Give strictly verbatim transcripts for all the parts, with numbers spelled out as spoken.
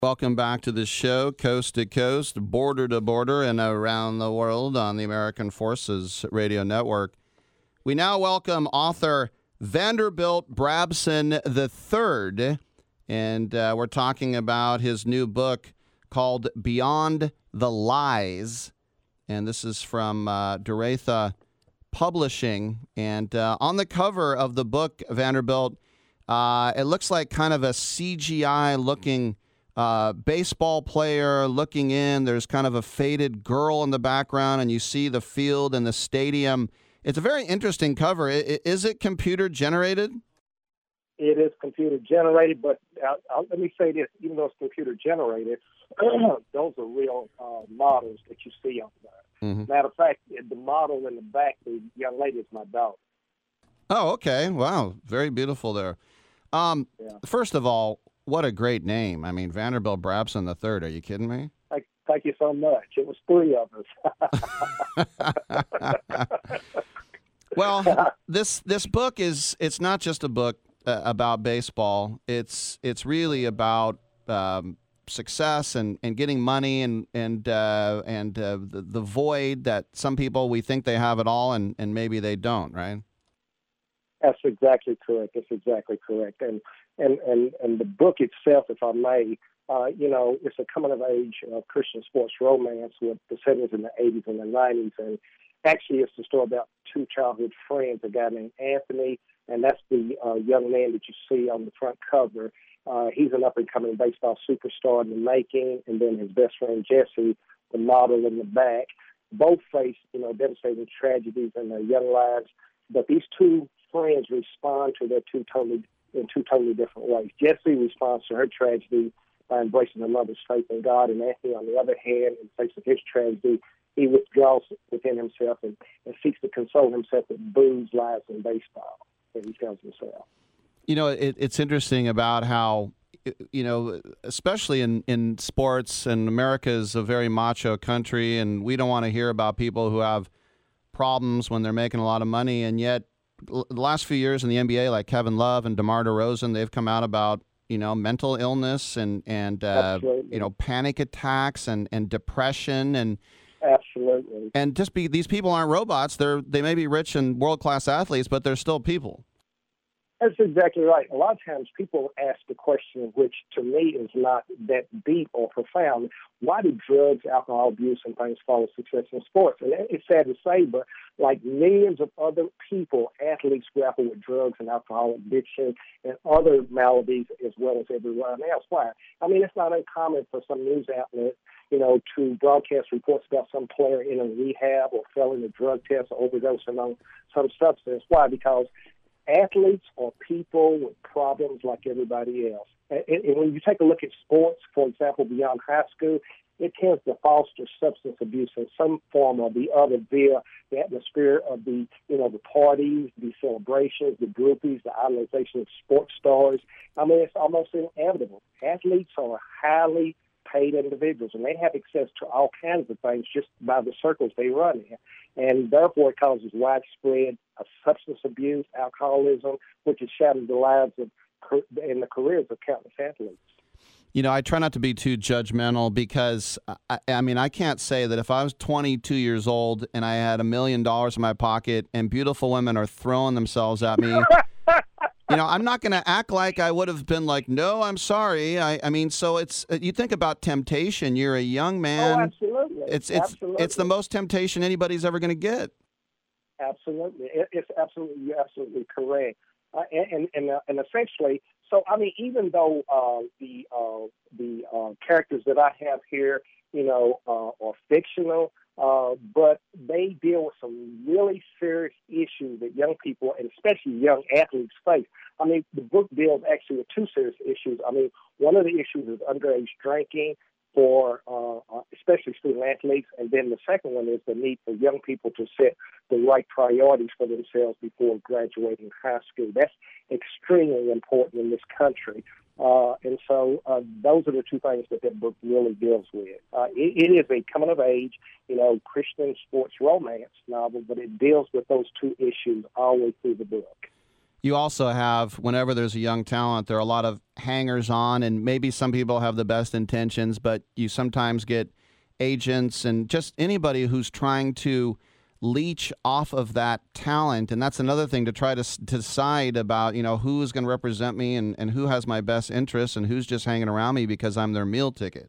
Welcome back to the show, Coast to Coast, Border to Border, and around the world on the American Forces Radio Network. We now welcome author Vanderbilt Brabson the third, and uh, we're talking about his new book called Beyond the Lies, and this is from uh, Doretha Publishing. And uh, on the cover of the book, Vanderbilt, uh, it looks like kind of a C G I-looking Uh, baseball player looking in. There's kind of a faded girl in the background, and you see the field and the stadium. It's a very interesting cover. I, is it computer generated? It is computer generated, but uh, uh, let me say this: even though it's computer generated, those are real uh, models that you see on there. Mm-hmm. Matter of fact, the model in the back, the young lady, is my daughter. Oh, okay. Wow, very beautiful there. Um, yeah. First of all, what a great name. I mean, Vanderbilt Brabson the third. Are you kidding me? Thank, thank you so much. It was three of us. Well, this this book is, it's not just a book uh, about baseball. It's it's really about um, success and, and getting money and and uh, and uh, the, the void that some people, we think they have it all, and, and maybe they don't, right? That's exactly correct. That's exactly correct. And And, and, and the book itself, if I may, uh, you know, it's a coming-of-age uh, Christian sports romance with the settings in the eighties and the nineties. And actually, it's the story about two childhood friends, a guy named Anthony, and that's the uh, young man that you see on the front cover. Uh, he's an up-and-coming baseball superstar in the making, and then his best friend, Jesse, the model in the back. Both face, you know, devastating tragedies in their young lives. But these two friends respond to their two totally in two totally different ways. Jesse responds to her tragedy by embracing her mother's faith in God, and Anthony, on the other hand, in face of his tragedy, he withdraws within himself and, and seeks to console himself with booze, lies, and baseball that he tells himself. You know, it, it's interesting about how, you know, especially in, in sports, and America is a very macho country, and we don't want to hear about people who have problems when they're making a lot of money, and yet the last few years in the N B A, like Kevin Love and DeMar DeRozan, they've come out about, you know, mental illness and, and uh, you know, panic attacks and, and depression. and Absolutely. And just be, these people aren't robots. They're, they may be rich and world-class athletes, but they're still people. That's exactly right. A lot of times people ask the question, which to me is not that deep or profound: why do drugs, alcohol abuse, and things follow success in sports? And it's sad to say, but like millions of other people, athletes grapple with drugs and alcohol addiction and other maladies as well as everyone else. Why? I mean, it's not uncommon for some news outlet, you know, to broadcast reports about some player in a rehab or failing a drug test or overdosing on some substance. Why? Because athletes are people with problems like everybody else. And, and when you take a look at sports, for example, beyond high school, it tends to foster substance abuse in some form or the other via the atmosphere of the, you know, the parties, the celebrations, the groupies, the idolization of sports stars. I mean, it's almost inevitable. Athletes are highly paid individuals, and they have access to all kinds of things just by the circles they run in. And therefore, it causes widespread uh, substance abuse, alcoholism, which has shattered the lives of and the careers of countless athletes. You know, I try not to be too judgmental because, I, I mean, I can't say that if I was twenty-two years old and I had a million dollars in my pocket and beautiful women are throwing themselves at me, you know, I'm not going to act like I would have been like, no, I'm sorry. I, I mean, so it's, you think about temptation. You're a young man. Oh, absolutely. It's, it's, absolutely. it's the most temptation anybody's ever going to get. Absolutely. It, it's absolutely, you're absolutely correct. Uh, and and uh, and essentially, so I mean, even though uh, the uh, the uh, characters that I have here, you know, uh, are fictional, uh, but they deal with some really serious issues that young people and especially young athletes face. I mean, the book deals actually with two serious issues. I mean, one of the issues is underage drinking for uh, especially student athletes, and then the second one is the need for young people to set the right priorities for themselves before graduating high school. That's extremely important in this country. Uh, and so uh, those are the two things that that book really deals with. Uh, it, it is a coming-of-age, you know, Christian sports romance novel, but it deals with those two issues all the way through the book. you also have, whenever there's a young talent, there are a lot of hangers on, and maybe some people have the best intentions, but you sometimes get agents and just anybody who's trying to leech off of that talent. And that's another thing to try to, s- decide about, you know, who is going to represent me and, and who has my best interests and who's just hanging around me because I'm their meal ticket.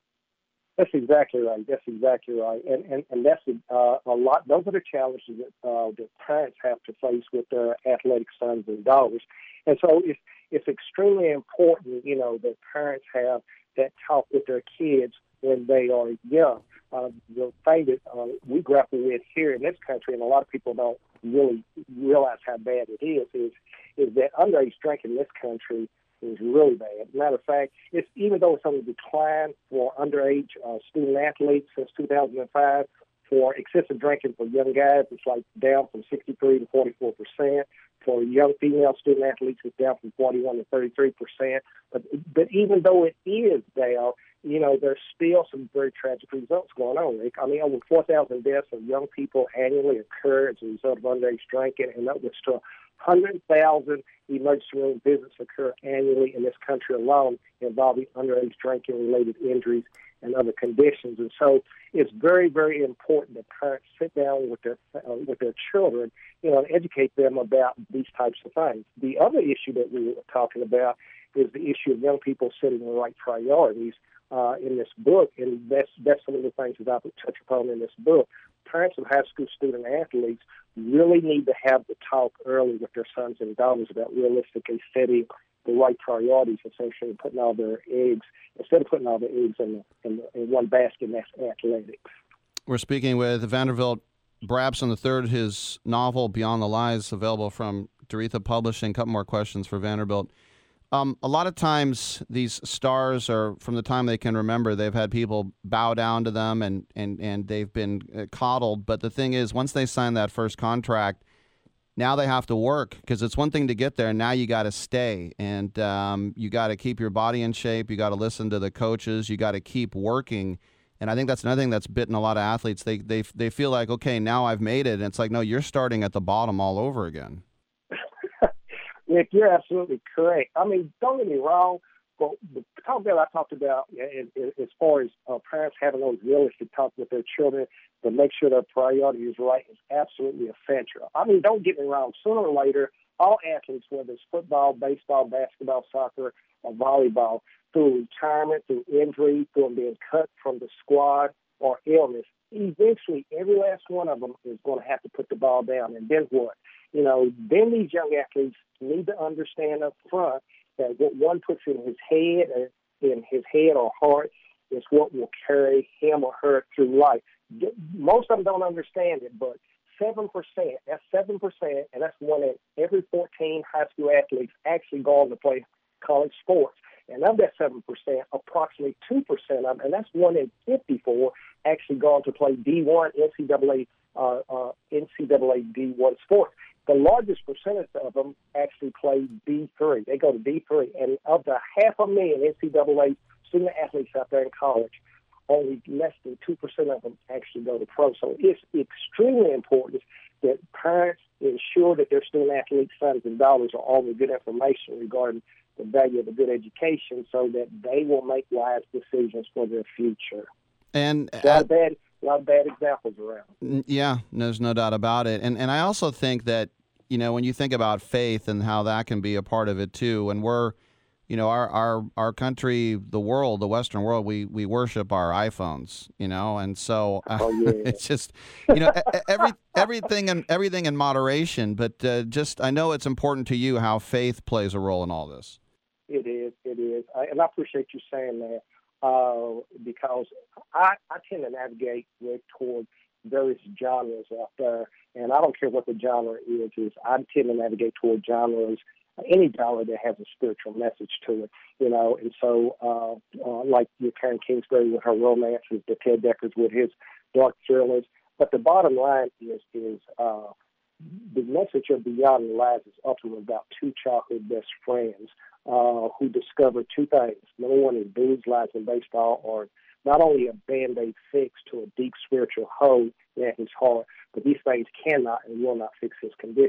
That's exactly right. That's exactly right. And and, and that's uh, a lot. Those are the challenges that, uh, that parents have to face with their athletic sons and daughters. And so it's, it's extremely important, you know, that parents have that talk with their kids when they are young. Uh, the thing that uh, we grapple with here in this country, and a lot of people don't really realize how bad it is, is, is that underage drinking in this country is really bad. Matter of fact, it's even though it's on the decline for underage uh, student athletes since two thousand five, for excessive drinking for young guys, it's like down from sixty-three to forty-four percent. For young female student athletes, it's down from forty-one to thirty-three percent. But but even though it is down, you know, there's still some very tragic results going on, Rick. I mean, over four thousand deaths of young people annually occur as a result of underage drinking, and upwards to one hundred thousand emergency room visits occur annually in this country alone involving underage drinking-related injuries and other conditions. And so it's very, very important that parents sit down with their uh, with their children, you know, and educate them about these types of things. The other issue that we were talking about is the issue of young people setting the right priorities uh, in this book, and that's that's some of the things that I would touch upon in this book. Parents of high school student athletes really need to have the talk early with their sons and daughters about realistically setting the right priorities, essentially putting all their eggs, instead of putting all their eggs in, the, in, the, in one basket, and that's athletics. We're speaking with Vanderbilt Brabson the third. His novel, Beyond the Lies, available from Doretha Publishing. A couple more questions for Vanderbilt. Um, a lot of times these stars are, from the time they can remember, they've had people bow down to them and, and, and they've been uh, coddled. But the thing is, once they sign that first contract, now they have to work, because it's one thing to get there. Now you got to stay, and um, you got to keep your body in shape. You got to listen to the coaches. You got to keep working. And I think that's another thing that's bitten a lot of athletes. They, they, they feel like, okay, now I've made it. And it's like, no, you're starting at the bottom all over again. Nick, you're absolutely correct. I mean, don't get me wrong, but the talk that I talked about as far as uh, parents having those realistic talks with their children to make sure their priority is right is absolutely essential. I mean, don't get me wrong. Sooner or later, all athletes, whether it's football, baseball, basketball, soccer, or volleyball, through retirement, through injury, through them being cut from the squad or illness, eventually every last one of them is going to have to put the ball down. And then what? You know, then these young athletes need to understand up front that what one puts in his head, in his head or heart, is what will carry him or her through life. Most of them don't understand it, but seven percent, that's seven percent, and that's one in every fourteen high school athletes actually go on to play college sports. And of that seven percent, approximately two percent of them, and that's one in fifty-four, actually go on to play D one N C double A, uh, uh, N C double A D one sports. The largest percentage of them actually play D three. They go to D three. And of the half a million N C double A student athletes out there in college, only less than two percent of them actually go to pro. So it's extremely important that parents ensure that their student athletes, sons and daughters, are all the good information regarding the value of a good education so that they will make wise decisions for their future. And a lot, of bad, a lot of bad examples around. Yeah, there's no doubt about it. And and I also think that, you know, when you think about faith and how that can be a part of it too, and we're, you know, our our, our country, the world, the Western world, we, we worship our iPhones, you know, and so uh, oh, yeah. it's just, you know, every everything and everything in moderation. But uh, just, I know it's important to you how faith plays a role in all this. It is, it is, I, and I appreciate you saying that uh, because I, I tend to navigate with toward various genres out there, and I don't care what the genre is. Is I tend to navigate toward genres, any genre that has a spiritual message to it, you know. And so, uh, uh, like your Karen Kingsbury with her romances, the Ted Deckers with his dark thrillers. But the bottom line is, is uh, the message of Beyond the Lies is ultimately about two childhood best friends uh, who discover two things. Number one is booze, lies, and baseball are not only a Band-Aid fix to a deep spiritual hole in his heart, but these things cannot and will not fix his condition.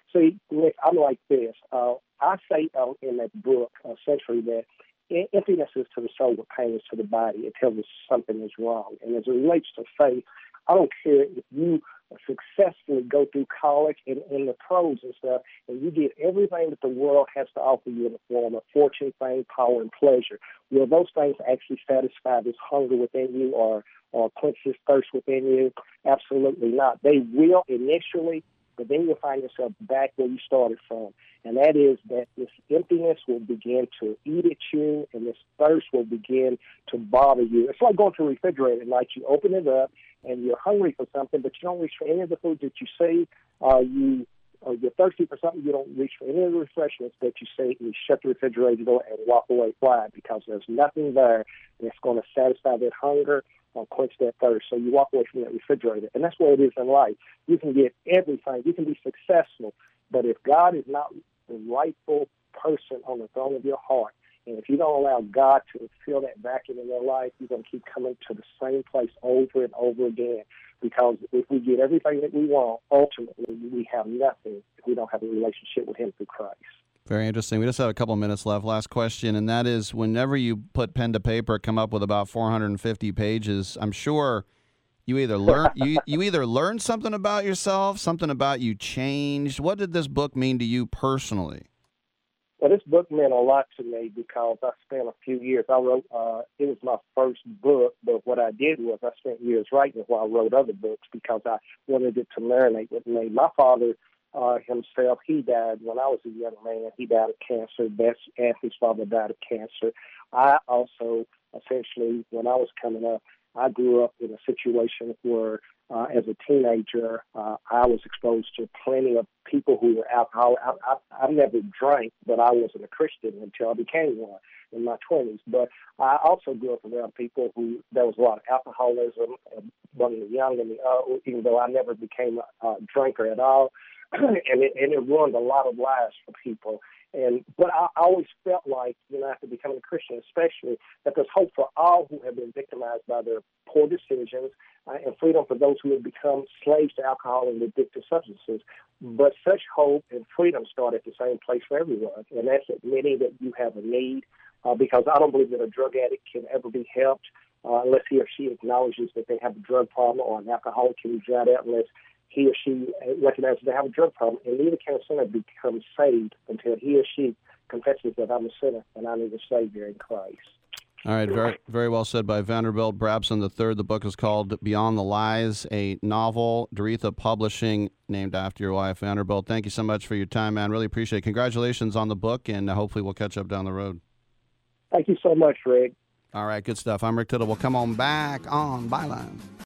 See, Nick, I'm like this. Uh, I say uh, in that book, uh, essentially, that emptiness is to the soul what pain is to the body. It tells us something is wrong. And as it relates to faith, I don't care if you successfully go through college and in the pros and stuff, and you get everything that the world has to offer you in the form of fortune, fame, power, and pleasure. Will those things actually satisfy this hunger within you or, or quench this thirst within you? Absolutely not. They will initially, but then you'll find yourself back where you started from. And that is that this emptiness will begin to eat at you, and this thirst will begin to bother you. It's like going to a refrigerator at night. You open it up, and you're hungry for something, but you don't reach for any of the food that you see. Uh, you, or you're thirsty for something, you don't reach for any of the refreshments that you see, and you shut the refrigerator door and walk away. Why? Because there's nothing there that's going to satisfy that hunger or quench that thirst. So you walk away from that refrigerator. And that's what it is in life. You can get everything. You can be successful. But if God is not the rightful person on the throne of your heart, and if you don't allow God to fill that vacuum in your life, you're going to keep coming to the same place over and over again. Because if we get everything that we want, ultimately we have nothing if we don't have a relationship with Him through Christ. Very interesting. We just have a couple minutes left. Last question, and that is, whenever you put pen to paper, come up with about four hundred fifty pages, I'm sure you either learn you you either learned something about yourself, something about you changed. What did this book mean to you personally? Well, this book meant a lot to me because I spent a few years. I wrote. Uh, it was my first book, but what I did was I spent years writing while I wrote other books because I wanted it to marinate with me. My father uh, himself, he died when I was a young man. He died of cancer. Best athlete's father died of cancer. I also, essentially, when I was coming up, I grew up in a situation where, uh, as a teenager, uh, I was exposed to plenty of people who were alcoholic. I, I, I never drank, but I wasn't a Christian until I became one in my twenties. But I also grew up around people who, there was a lot of alcoholism among the young and the old, even though I never became a, a drinker at all. and, it, and it ruined a lot of lives for people. And but I always felt like, you know, after becoming a Christian especially, that there's hope for all who have been victimized by their poor decisions uh, and freedom for those who have become slaves to alcohol and addictive substances. But such hope and freedom start at the same place for everyone, and that's admitting that you have a need, uh, because I don't believe that a drug addict can ever be helped uh, unless he or she acknowledges that they have a drug problem, or an alcoholic can be dried out unless he or she recognizes they have a drug problem, and neither can a sinner become saved until he or she confesses that I'm a sinner and I need a Savior in Christ. All right, very very well said by Vanderbilt Brabson the third. The book is called Beyond the Lies, a novel, Doretha Publishing, named after your wife, Vanderbilt. Thank you so much for your time, man. Really appreciate it. Congratulations on the book, and hopefully we'll catch up down the road. Thank you so much, Rick. All right, good stuff. I'm Rick Tittle. We'll come on back on Byline.